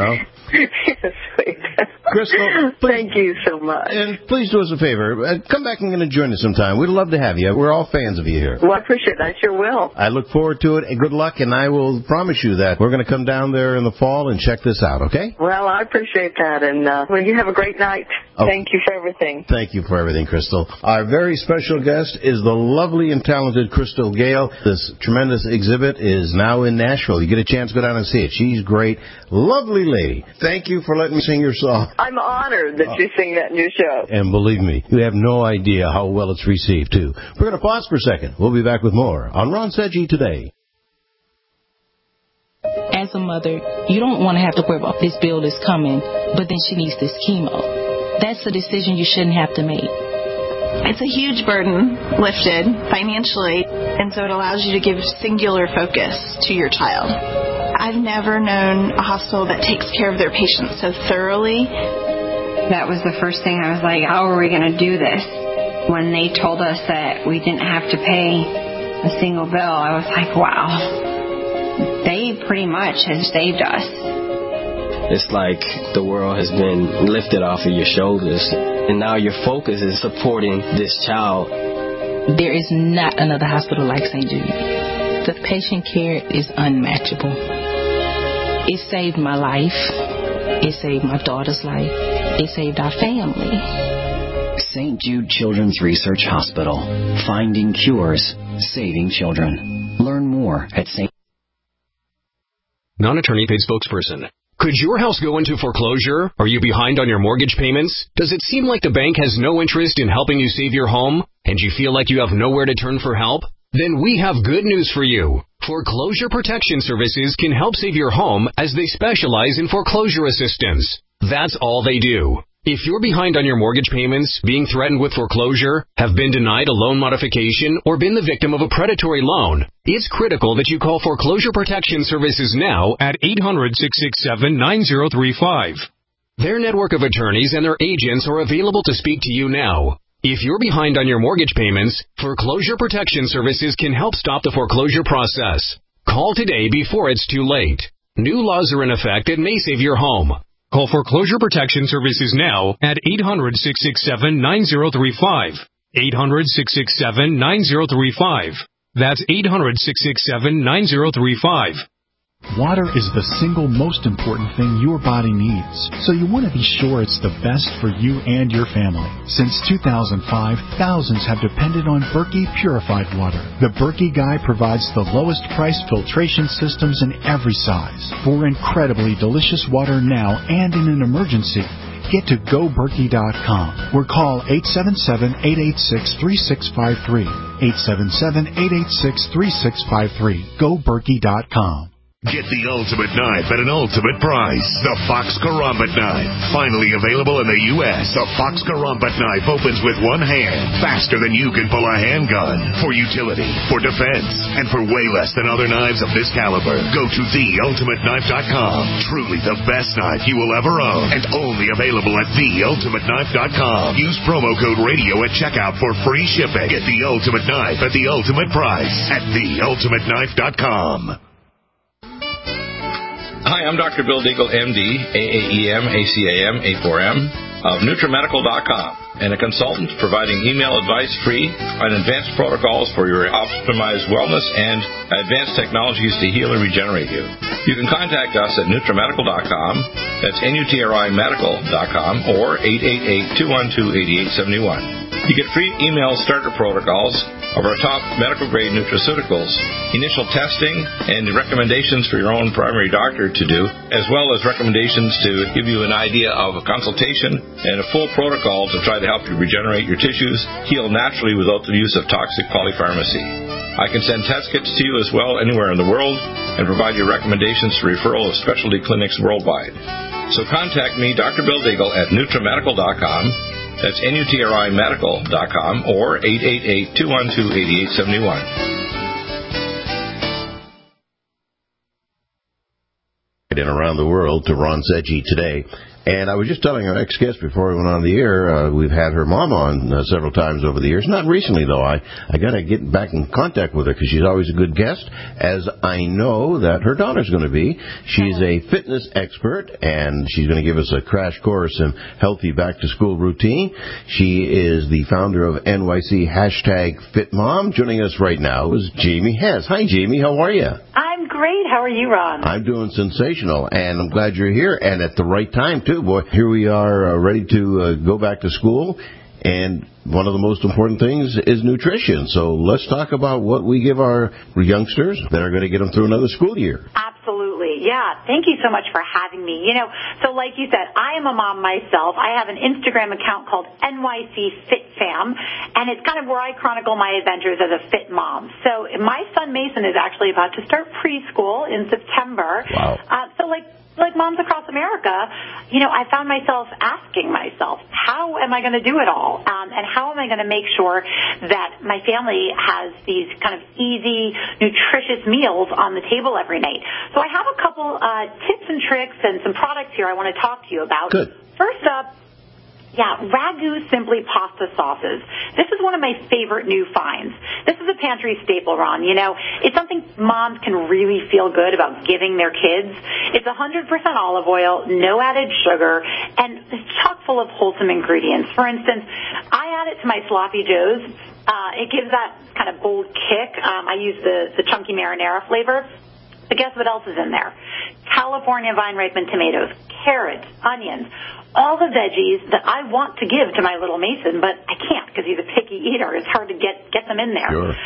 Sweet. Crystal, thank you so much. And please do us a favor. Come back and join us sometime. We'd love to have you. We're all fans of you here. Well, I appreciate it. I sure will. I look forward to it. And good luck, and I will promise you that we're going to come down there in the fall and check this out, okay? Well, I appreciate that. And you have a great night. Oh. Thank you for everything. Thank you for everything, Crystal. Our very special guest is the lovely and talented Crystal Gayle. This tremendous exhibit is now in Nashville. You get a chance to go down and see it. She's great. Lovely lady. Thank you for letting me sing your song. I'm honored that you sing that new show. And believe me, you have no idea how well it's received, too. We're going to pause for a second. We'll be back with more on Ron Seggi Today. As a mother, you don't want to have to worry about this bill is coming, but then she needs this chemo. That's a decision you shouldn't have to make. It's a huge burden lifted financially, and so it allows you to give singular focus to your child. I've never known a hospital that takes care of their patients so thoroughly. That was the first thing I was like, how are we going to do this? When they told us that we didn't have to pay a single bill, I was like, wow, they pretty much have saved us. It's like the world has been lifted off of your shoulders, and now your focus is supporting this child. There is not another hospital like St. Jude. The patient care is unmatchable. It saved my life. It saved my daughter's life. It saved our family. St. Jude Children's Research Hospital. Finding cures, saving children. Learn more at St. Non-attorney paid spokesperson. Could your house go into foreclosure? Are you behind on your mortgage payments? Does it seem like the bank has no interest in helping you save your home? And you feel like you have nowhere to turn for help? Then we have good news for you. Foreclosure Protection Services can help save your home as they specialize in foreclosure assistance. That's all they do. If you're behind on your mortgage payments, being threatened with foreclosure, have been denied a loan modification, or been the victim of a predatory loan, it's critical that you call Foreclosure Protection Services now at 800-667-9035. Their network of attorneys and their agents are available to speak to you now. If you're behind on your mortgage payments, Foreclosure Protection Services can help stop the foreclosure process. Call today before it's too late. New laws are in effect that may save your home. Call Foreclosure Protection Services now at 800-667-9035. 800-667-9035. That's 800-667-9035. Water is the single most important thing your body needs, so you want to be sure it's the best for you and your family. Since 2005, thousands have depended on Berkey purified water. The Berkey Guy provides the lowest price filtration systems in every size for incredibly delicious water now and in an emergency. Get to GoBerkey.com or call 877-886-3653. 877-886-3653. GoBerkey.com. Get the ultimate knife at an ultimate price. The Fox Karambit knife. Finally available in the U.S., the Fox Karambit knife opens with one hand, faster than you can pull a handgun. For utility, for defense, and for way less than other knives of this caliber. Go to theultimateknife.com. Truly the best knife you will ever own, and only available at theultimateknife.com. Use promo code radio at checkout for free shipping. Get the ultimate knife at the ultimate price at theultimateknife.com. Hi, I'm Dr. Bill Deagle, MD, AAEM, ACAM, A4M, of NutriMedical.com, and a consultant providing email advice free on advanced protocols for your optimized wellness and advanced technologies to heal and regenerate you. You can contact us at NutriMedical.com, that's NutriMedical.com, or 888-212-8871. You get free email starter protocols of our top medical-grade nutraceuticals, initial testing, and recommendations for your own primary doctor to do, as well as recommendations to give you an idea of a consultation and a full protocol to try to help you regenerate your tissues, heal naturally without the use of toxic polypharmacy. I can send test kits to you as well anywhere in the world and provide you recommendations for referral of specialty clinics worldwide. So contact me, Dr. Bill Deagle, at NutriMedical.com. That's NutriMedical.com or 888-212-8871. And around the world to Ron Seggi today. And I was just telling our next guest before we went on the air, we've had her mom on several times over the years. Not recently, though. I got to get back in contact with her because she's always a good guest, as I know that her daughter's going to be. She's a fitness expert, and she's going to give us a crash course in healthy back-to-school routine. She is the founder of NYC #FitMom. Joining us right now is Jamie Hess. Hi, Jamie. How are you? I'm great. How are you, Ron? I'm doing sensational, and I'm glad you're here, and at the right time, too. Boy, here we are ready to go back to school, and one of the most important things is nutrition. So let's talk about what we give our youngsters that are going to get them through another school year. Absolutely. Yeah. Thank you so much for having me. So like you said, I am a mom myself. I have an Instagram account called NYC FitFam, and it's kind of where I chronicle my adventures as a fit mom. So my son Mason is actually about to start preschool in September. Wow. So like like moms across America, I found myself asking myself, how am I going to do it all? And how am I going to make sure that my family has these kind of easy, nutritious meals on the table every night? So I have a couple tips and tricks and some products here I want to talk to you about. Good. First up, Ragu Simply Pasta Sauces. This is one of my favorite new finds. This is a pantry staple, Ron. It's something moms can really feel good about giving their kids. It's 100% olive oil, no added sugar, and it's chock full of wholesome ingredients. For instance, I add it to my sloppy joes. It gives that kind of bold kick. I use the chunky marinara flavor. But guess what else is in there? California vine-ripened tomatoes, carrots, onions, all the veggies that I want to give to my little Mason, but I can't because he's a picky eater. It's hard to get them in there. Sure.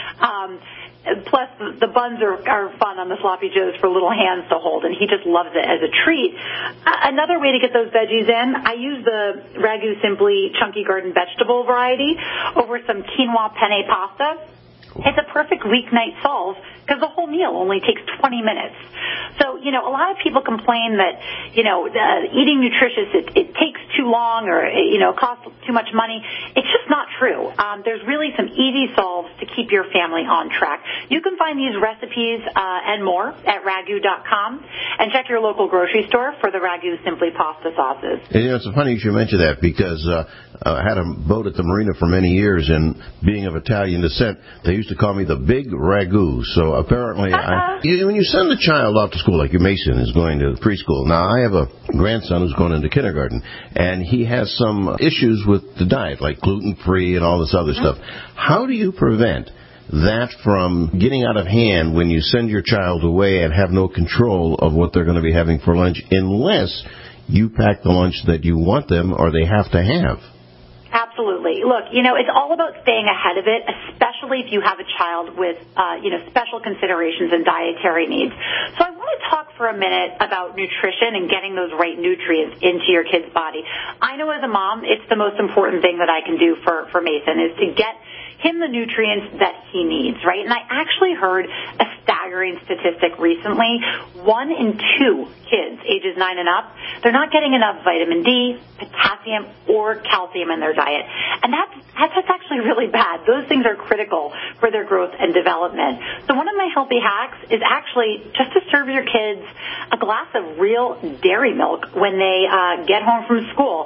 Plus, the buns are fun on the sloppy joes for little hands to hold, and he just loves it as a treat. Another way to get those veggies in, I use the Ragu Simply Chunky Garden Vegetable variety over some quinoa penne pasta. It's a perfect weeknight solve because the whole meal only takes 20 minutes. So, a lot of people complain that, eating nutritious, it takes too long or, costs too much money. It's just not true. There's really some easy solves to keep your family on track. You can find these recipes and more at ragu.com and check your local grocery store for the Ragu Simply Pasta Sauces. And, it's funny you should mention that because I had a boat at the marina for many years, and being of Italian descent, they used to call me the Big Ragu. So apparently, when you send a child off to school, like your Mason is going to preschool. Now, I have a grandson who's going into kindergarten, and he has some issues with the diet, like gluten-free and all this other stuff. How do you prevent that from getting out of hand when you send your child away and have no control of what they're going to be having for lunch unless you pack the lunch that you want them or they have to have? Absolutely. Look, it's all about staying ahead of it, especially if you have a child with, special considerations and dietary needs. So I want to talk for a minute about nutrition and getting those right nutrients into your kid's body. I know as a mom, it's the most important thing that I can do for Mason is to get him the nutrients that he needs, right? And I actually heard a staggering statistic recently. 1 in 2 kids ages 9 and up, they're not getting enough vitamin D, potassium, or calcium in their diet. And that's actually really bad. Those things are critical for their growth and development. So one of my healthy hacks is actually just to serve your kids a glass of real dairy milk when they get home from school.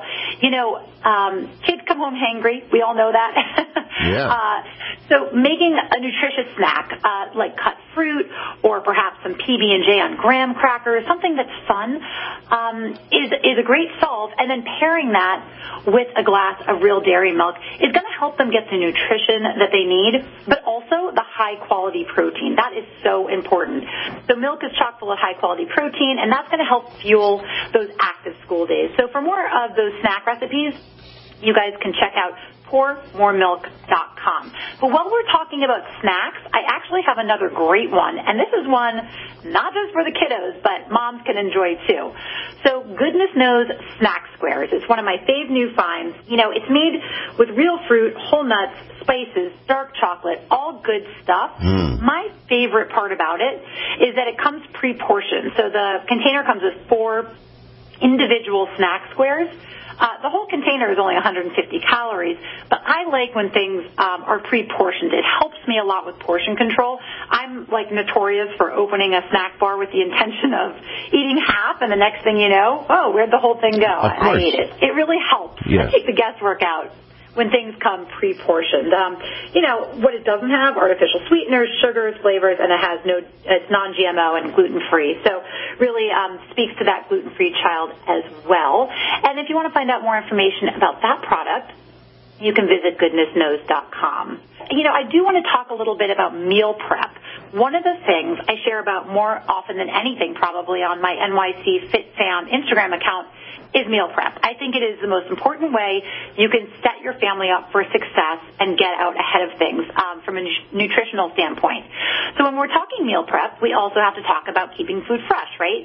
Kids come home hangry. We all know that. Yeah. So making a nutritious snack, like cut fruit or perhaps some PB&J on graham crackers, something that's fun, is a great solve. And then pairing that with a glass of real dairy milk is going to help them get the nutrition that they need, but also the high-quality protein. That is so important. So milk is chock full of high-quality protein, and that's going to help fuel those active school days. So for more of those snack recipes, you guys can check out pourmoremilk.com. But while we're talking about snacks, I actually have another great one, and this is one not just for the kiddos, but moms can enjoy too. So Goodness Knows Snack Squares. It's one of my fave new finds. It's made with real fruit, whole nuts, spices, dark chocolate, all good stuff. My favorite part about it is that it comes pre-portioned. So the container comes with 4 individual snack squares. The whole container is only 150 calories, but I like when things are pre-portioned. It helps me a lot with portion control. I'm notorious for opening a snack bar with the intention of eating half, and the next thing you know, where'd the whole thing go? I ate it. It really helps. Yeah. I take the guesswork out when things come pre-portioned. What it doesn't have, artificial sweeteners, sugars, flavors, and it's non-GMO and gluten-free. So really speaks to that gluten-free child as well. And if you want to find out more information about that product, you can visit goodnessknows.com. I do want to talk a little bit about meal prep. One of the things I share about more often than anything probably on my NYC FitFam Instagram account is meal prep. I think it is the most important way you can set your family up for success and get out ahead of things from a nutritional standpoint. So when we're talking meal prep, we also have to talk about keeping food fresh, right?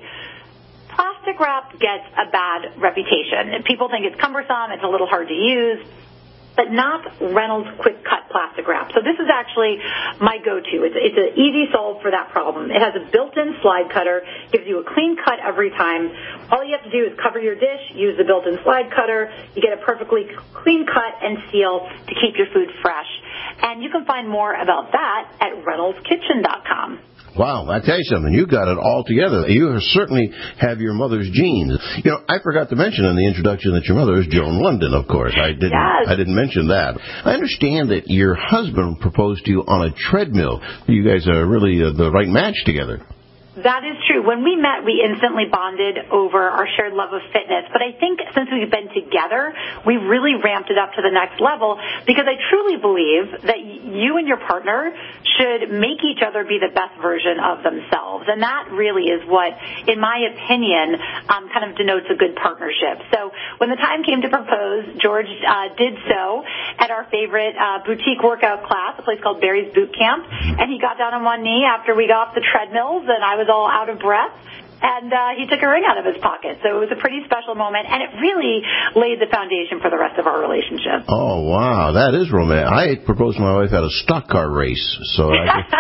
Plastic wrap gets a bad reputation. People think it's cumbersome, it's a little hard to use. but not Reynolds Quick Cut plastic wrap. So this is actually my go-to. It's an easy solve for that problem. It has a built-in slide cutter, gives you a clean cut every time. All you have to do is cover your dish, use the built-in slide cutter. You get a perfectly clean cut and seal to keep your food fresh. And you can find more about that at ReynoldsKitchen.com. Wow, I tell you something, you got it all together. You certainly have your mother's genes. You know, I forgot to mention in the introduction that your mother is Joan London, of course. I didn't mention that. I understand that your husband proposed to you on a treadmill. You guys are really the right match together. That is true. When we met, we instantly bonded over our shared love of fitness. But I think since we've been together, we really ramped it up to the next level because I truly believe that you and your partner should make each other be the best version of themselves. And that really is what, in my opinion, kind of denotes a good partnership. So when the time came to propose, George did so at our favorite boutique workout class, a place called Barry's Boot Camp. And he got down on one knee after we got off the treadmills, and I was all out of breath, and he took a ring out of his pocket. So it was a pretty special moment, and it really laid the foundation for the rest of our relationship. Oh, wow, that is romantic. I proposed to my wife at a stock car race. So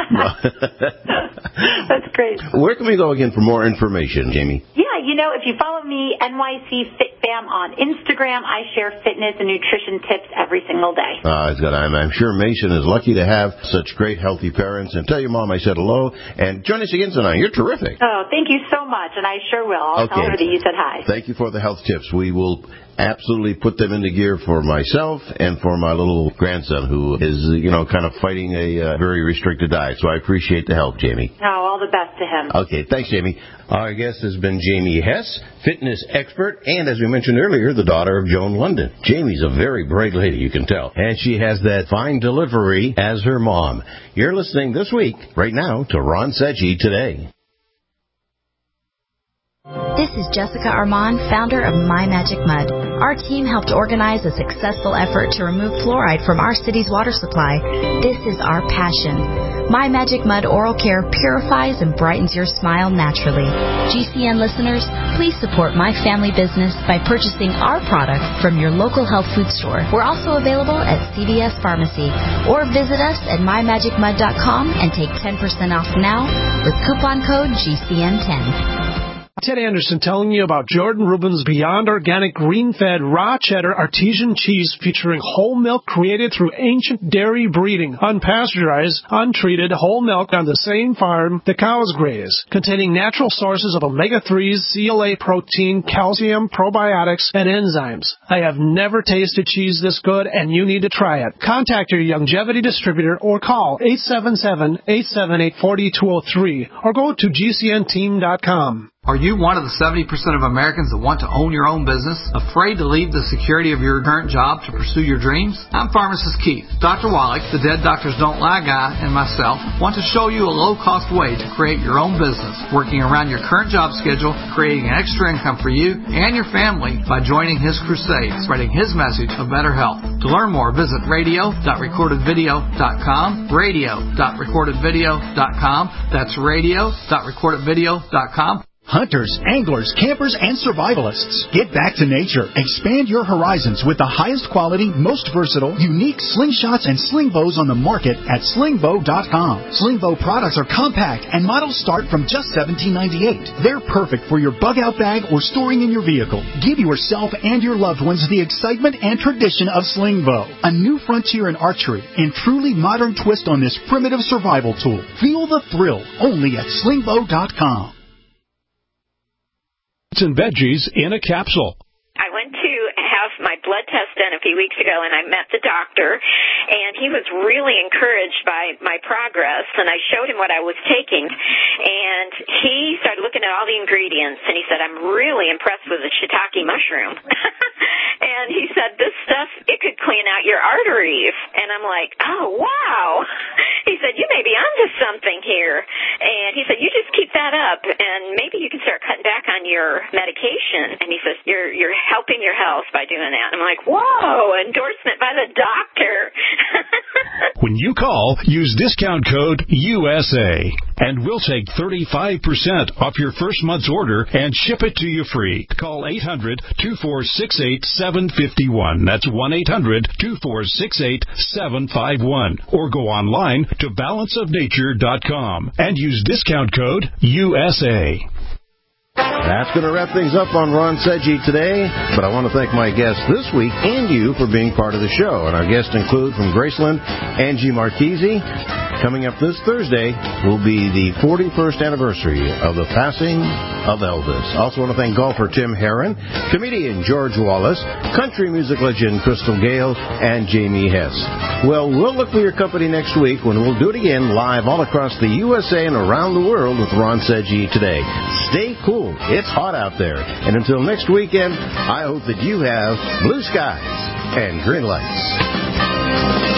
That's great. Where can we go again for more information, Jamie? Yeah, you know, if you follow me, NYC FitFam on Instagram, I share fitness and nutrition tips every single day. I'm sure Mason is lucky to have such great, healthy parents. And tell your mom I said hello. And join us again tonight. You're terrific. Oh, thank you so much, and I sure will. I'll tell her that you said hi. Thank you for the health tips. We will absolutely put them into gear for myself and for my little grandson who is, kind of fighting a very restricted diet. So I appreciate the help, Jamie. Oh, all the best to him. Okay, thanks, Jamie. Our guest has been Jamie Hess, fitness expert, and as we mentioned earlier, the daughter of Joan London. Jamie's a very bright lady, you can tell. And she has that fine delivery as her mom. You're listening this week, right now, to Ron Seggi Today. This is Jessica Armand, founder of My Magic Mud. Our team helped organize a successful effort to remove fluoride from our city's water supply. This is our passion. My Magic Mud Oral Care purifies and brightens your smile naturally. GCN listeners, please support my family business by purchasing our product from your local health food store. We're also available at CVS Pharmacy, or visit us at mymagicmud.com and take 10% off now with coupon code GCN10. Ted Anderson telling you about Jordan Rubin's Beyond Organic Green-Fed Raw Cheddar Artesian Cheese featuring whole milk created through ancient dairy breeding, unpasteurized, untreated whole milk on the same farm the cows graze, containing natural sources of omega-3s, CLA protein, calcium, probiotics, and enzymes. I have never tasted cheese this good, and you need to try it. Contact your longevity distributor or call 877-878-4203 or go to GCNteam.com. Are you one of the 70% of Americans that want to own your own business, afraid to leave the security of your current job to pursue your dreams? I'm Pharmacist Keith. Dr. Wallach, the Dead Doctors Don't Lie guy, and myself want to show you a low-cost way to create your own business, working around your current job schedule, creating an extra income for you and your family by joining his crusade, spreading his message of better health. To learn more, visit radio.recordedvideo.com, radio.recordedvideo.com. That's radio.recordedvideo.com. Hunters, anglers, campers, and survivalists. Get back to nature. Expand your horizons with the highest quality, most versatile, unique slingshots and sling bows on the market at slingbow.com. Slingbow products are compact and models start from just $17.98. They're perfect for your bug-out bag or storing in your vehicle. Give yourself and your loved ones the excitement and tradition of Slingbow, a new frontier in archery and truly modern twist on this primitive survival tool. Feel the thrill only at slingbow.com. And veggies in a capsule. I went to have my blood test done a few weeks ago, and I met the doctor, and he was really encouraged by my progress, and I showed him what I was taking, and he started looking at all the ingredients, and he said, I'm really impressed with the shiitake mushroom. And he said, this stuff, it could clean out your arteries. And I'm like, oh, wow. He said, you may be onto something here. And he said, you just keep that up, and maybe you can start cutting back on your medication. And he says, you're helping your health by doing that. I'm like, whoa, endorsement by the doctor. When you call, use discount code USA, and we'll take 35% off your first month's order and ship it to you free. Call 800-246-8751. That's 1-800-246-8751. Or go online to balanceofnature.com and use discount code USA. That's going to wrap things up on Ron Seggi today, but I want to thank my guests this week and you for being part of the show. And our guests include from Graceland, Angie Marchese. Coming up this Thursday will be the 41st anniversary of the passing of Elvis. Also want to thank golfer Tim Herron, comedian George Wallace, country music legend Crystal Gale, and Jamie Hess. Well, we'll look for your company next week when we'll do it again live all across the USA and around the world with Ron Seggi today. Stay cool. It's hot out there. And until next weekend, I hope that you have blue skies and green lights.